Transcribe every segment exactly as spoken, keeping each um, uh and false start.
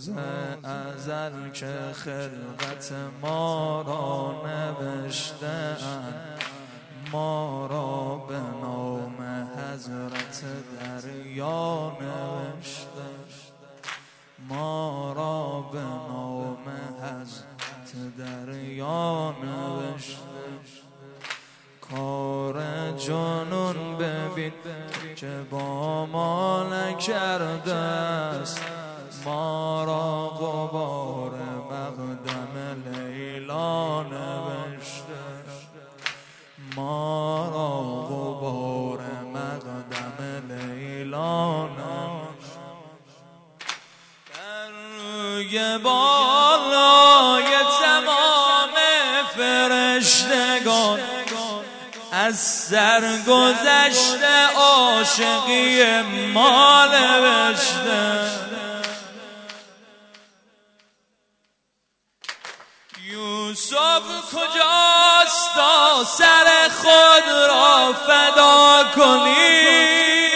روز ازل که خلقت ما را نوشتند، ما را به نام حضرت دریا نوشتند، ما را به نام حضرت دریا نوشتند. کار جنون ببین که با ما نکرده است، ما را غبار مقدم لیلا نوشته، ما را غبار مقدم لیلا نوشته. در روی بالای تمام فرشتگان از سرگذشت عاشقی ما نوشته. یوسف کجاست تا سر خود را فدا کنی؟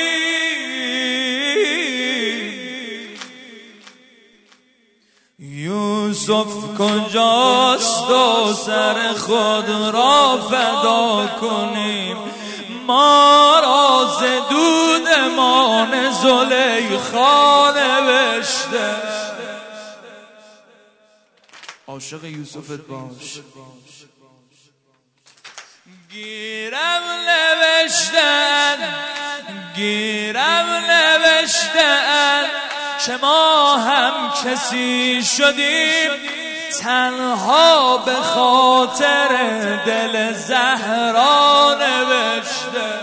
یوسف کجاست تا سر خود را فدا کنیم؟ ما را ز دودمان زلیخا نوشته. عاشق یوسفت باش. گیرم نوشتن گیرم نوشتن که ما هم کسی شدیم، تنها به خاطر دل زهرا نوشته.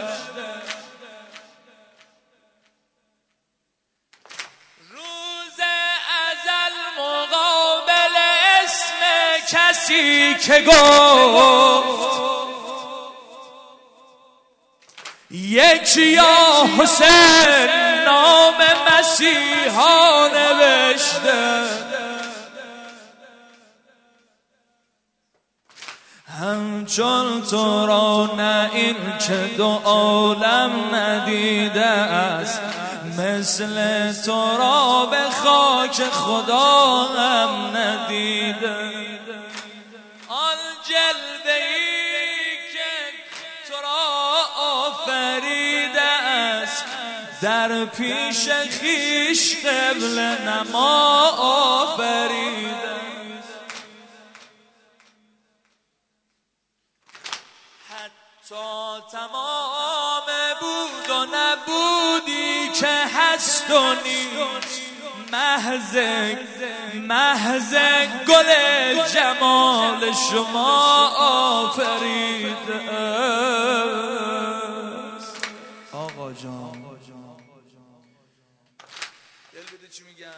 روز ازل مقابل اسم کسی که گفت یک یا حسین نام مسیحا نوشته. همچون تو را نه این که دو عالم ندیده است، مثل تو را به خاک خدا هم ندیده. آن جلوه‌ای که تو را آفریده است، در پیش خویش قبله نما آفریده. تا تمام بود و نبودی که هست و نیست، محض محض گل جمال شما آفریده است. آقا جان دل بده چی میگم؟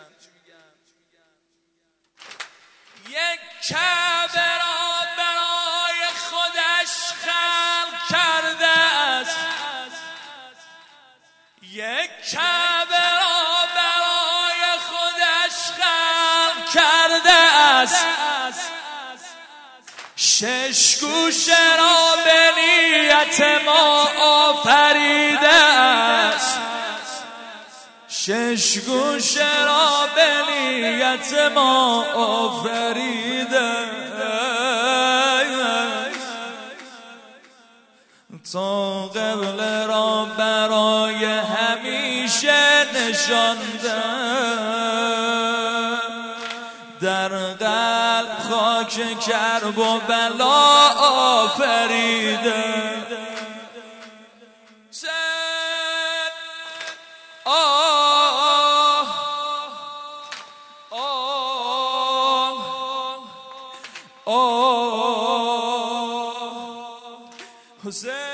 یک کعبه را برای خودش خلق کرده است، یک کعبه را برای خودش خلق کرده است، شش گوشه را به نیت ما آفریده است، شش گوشه را به نیت ما آفریده. تا قبل را برای همیشه نشانده، در قلب خاک کرب و بلا آفریده. آه آه آه حسین